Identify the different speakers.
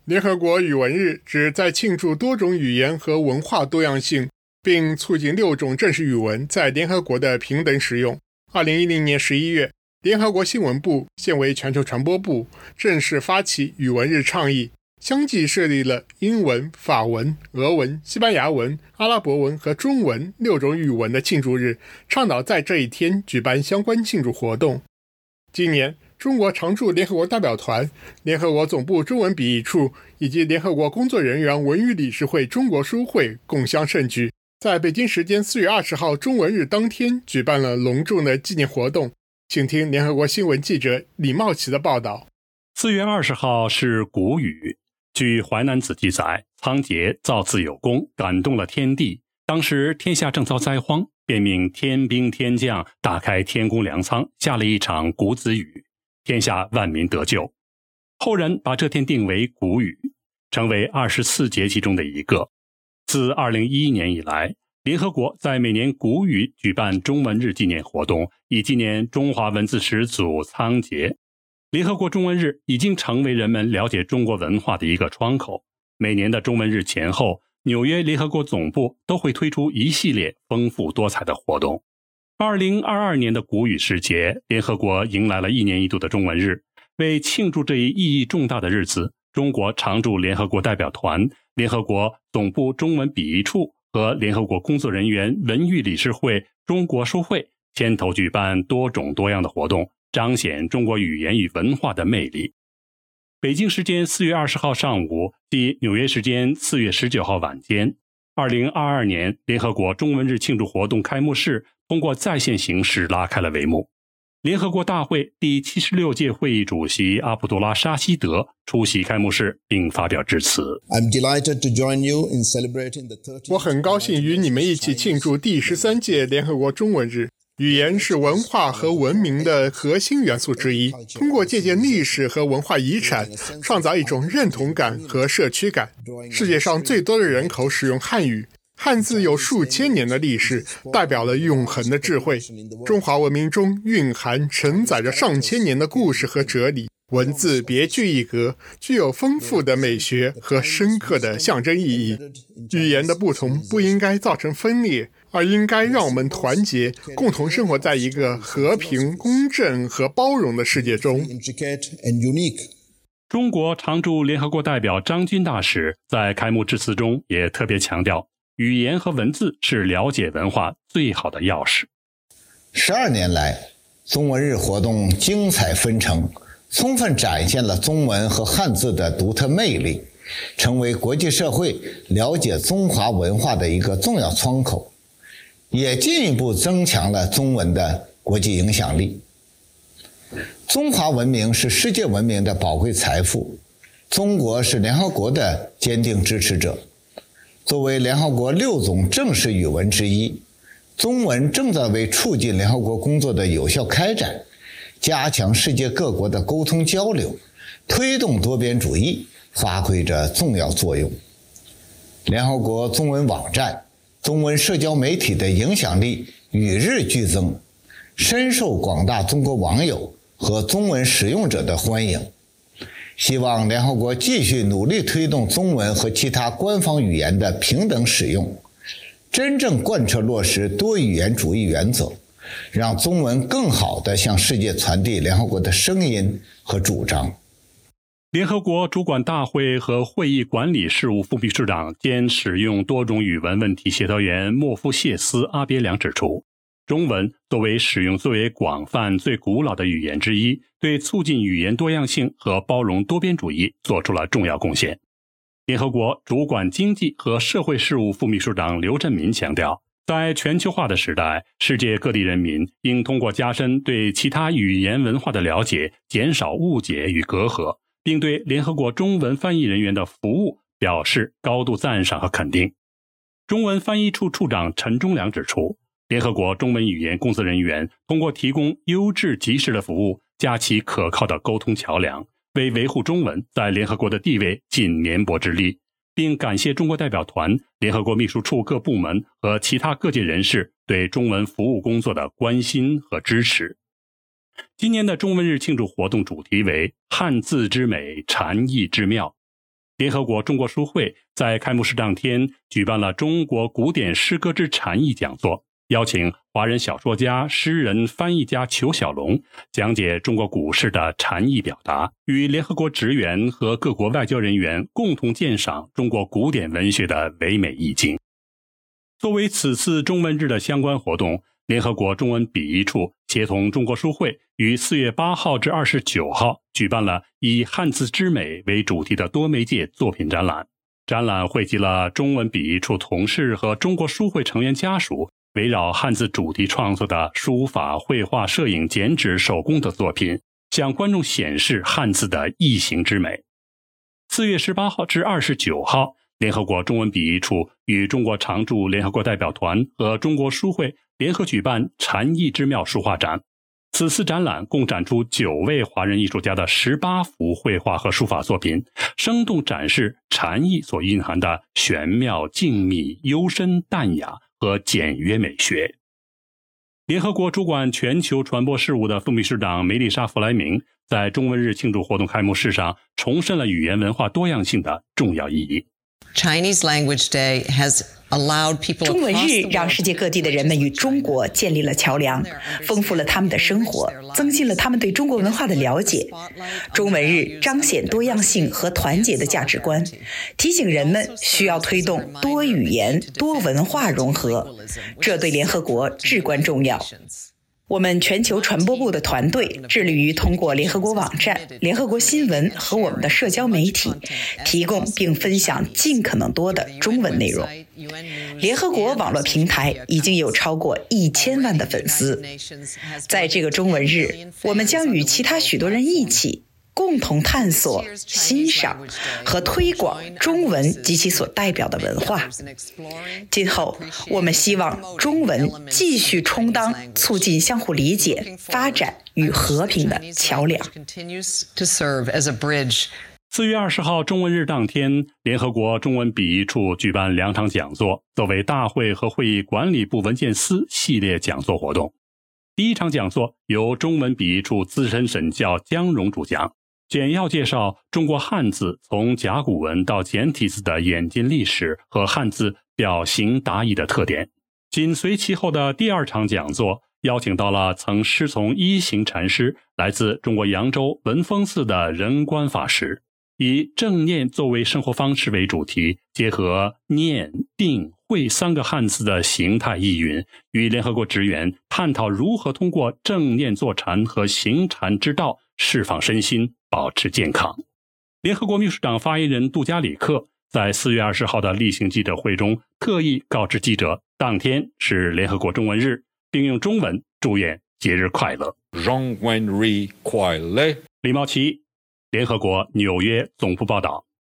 Speaker 1: 联合国语文日旨在庆祝多种语言和文化多样性，并促进6种正式语文在联合国的平等使用。2010年11月，联合国新闻部现为全球传播部正式发起语文日倡议，相继设立了英文、法文、俄文、西班牙文、阿拉伯文和中文6种语文的庆祝日，倡导在这一天举办相关庆祝活动。今年，中国常驻联合国代表团、联合国总部中文笔译处以及联合国工作人员文娱理事会中国书会共襄盛举，在北京时间4月20号中文日当天举办了隆重的纪念活动。请听联合国新闻记者李茂奇的报道。
Speaker 2: 4月20号是谷雨。据《淮南子》记载，仓颉造次有功，感动了天地。当时天下正遭灾荒，便命天兵天将打开天宫粮仓，下了一场谷子雨，天下万民得救。后人把这天定为谷雨，成为24节气中的一个。自2011年以来，联合国在每年谷雨举办中文日纪念活动，以纪念中华文字始祖仓颉。联合国中文日已经成为人们了解中国文化的一个窗口。每年的中文日前后，纽约联合国总部都会推出一系列丰富多彩的活动。2022年的谷雨时节，联合国迎来了1年1度的中文日。为庆祝这一意义重大的日子，中国常驻联合国代表团、联合国总部中文笔译处和联合国工作人员文娱理事会中国书会牵头举办多种多样的活动，彰显中国语言与文化的魅力。北京时间4月20号上午，即纽约时间4月19号晚间，2022年联合国中文日庆祝活动开幕式通过在线形式拉开了帷幕。联合国大会第76届会议主席阿卜杜拉·沙希德出席开幕式并发表致辞。
Speaker 1: 我很高兴与你们一起庆祝第13届联合国中文日。语言是文化和文明的核心元素之一，通过借鉴历史和文化遗产，创造一种认同感和社区感。世界上最多的人口使用汉语，汉字有数千年的历史，代表了永恒的智慧。中华文明中蕴含承载着上千年的故事和哲理，文字别具一格，具有丰富的美学和深刻的象征意义。语言的不同不应该造成分裂，而应该让我们团结，共同生活在一个和平、公正和包容的世界中。
Speaker 2: 中国常驻联合国代表张军大使在开幕致辞中也特别强调，语言和文字是了解文化最好的钥匙。
Speaker 3: 12年来，中文日活动精彩纷呈，充分展现了中文和汉字的独特魅力，成为国际社会了解中华文化的一个重要窗口，也进一步增强了中文的国际影响力。中华文明是世界文明的宝贵财富，中国是联合国的坚定支持者。作为联合国6种正式语文之一，中文正在为促进联合国工作的有效开展，加强世界各国的沟通交流，推动多边主义发挥着重要作用。联合国中文网站、中文社交媒体的影响力与日俱增，深受广大中国网友和中文使用者的欢迎。希望联合国继续努力推动中文和其他官方语言的平等使用，真正贯彻落实多语言主义原则，让中文更好地向世界传递联合国的声音和主张。
Speaker 2: 联合国主管大会和会议管理事务副秘书长兼使用多种语文问题协调员莫夫谢斯·阿别良指出，中文作为使用最为广泛、最古老的语言之一，对促进语言多样性和包容多边主义做出了重要贡献。联合国主管经济和社会事务副秘书长刘振民强调，在全球化的时代，世界各地人民应通过加深对其他语言文化的了解，减少误解与隔阂，并对联合国中文翻译人员的服务表示高度赞赏和肯定。中文翻译处处长陈忠良指出，联合国中文语言工作人员通过提供优质及时的服务，架起可靠的沟通桥梁，为维护中文在联合国的地位尽绵薄之力，并感谢中国代表团、联合国秘书处各部门和其他各界人士对中文服务工作的关心和支持。今年的中文日庆祝活动主题为汉字之美，禅意之妙。 联合国中国书会在开幕式当天举办了中国古典诗歌之禅意讲座，邀请华人小说家、诗人、翻译家裘小龙讲解中国古诗的禅意表达，与联合国职员和各国外交人员共同鉴赏中国古典文学的唯美意境。作为此次中文日的相关活动，联合国中文笔译处协同中国书会于4月8号至29号举办了以汉字之美为主题的多媒介作品展览。展览汇集了中文笔译处同事和中国书会成员家属围绕汉字主题创作的书法、绘画、摄影、剪纸、手工等作品，向观众显示汉字的异形之美。4月18号至29号，联合国中文笔译处与中国常驻联合国代表团和中国书会联合举办禅意之妙书画展。此次展览共展出9位华人艺术家的18幅绘画和书法作品，生动展示禅意所蕴含的玄妙、静谧、幽深、淡雅和简约美学。联合国主管全球传播事务的副秘书长梅丽莎·弗莱明在中文日庆祝活动开幕式上重申了语言文化多样性的重要意义。
Speaker 4: Chinese Language Day has allowed people
Speaker 5: 中文日让世界各地的人们与中国建立了桥梁，丰富了他们的生活，增进了他们对中国文化的了解。中文日彰显多样性和团结的价值观，提醒人们需要推动多语言、多文化融合，这对联合国至关重要。我们全球传播部的团队致力于通过联合国网站、联合国新闻和我们的社交媒体，提供并分享尽可能多的中文内容。联合国网络平台已经有超过1000万的粉丝。在这个中文日，我们将与其他许多人一起共同探索、欣赏和推广中文及其所代表的文化。今后，我们希望中文继续充当促进相互理解、发展与和平的桥梁。
Speaker 2: 4月20号中文日当天，联合国中文笔译处举办2场讲座，作为大会和会议管理部文件司系列讲座活动。第一场讲座由中文笔译处资深审教姜荣主讲，简要介绍中国汉字从甲骨文到简体字的演进历史和汉字表形达意的特点。紧随其后的第2场讲座，邀请到了曾师从一行禅师，来自中国扬州文峰寺的仁观法师，以正念作为生活方式为主题，结合念、定、会3个汉字的形态意蕴，与联合国职员探讨如何通过正念坐禅和行禅之道释放身心，保持健康。联合国秘书长发言人杜加里克在4月20号的例行记者会中特意告知记者，当天是联合国中文日，并用中文祝愿节日快乐。
Speaker 6: 中文日快乐。
Speaker 2: 李茂奇，联合国纽约总部报道。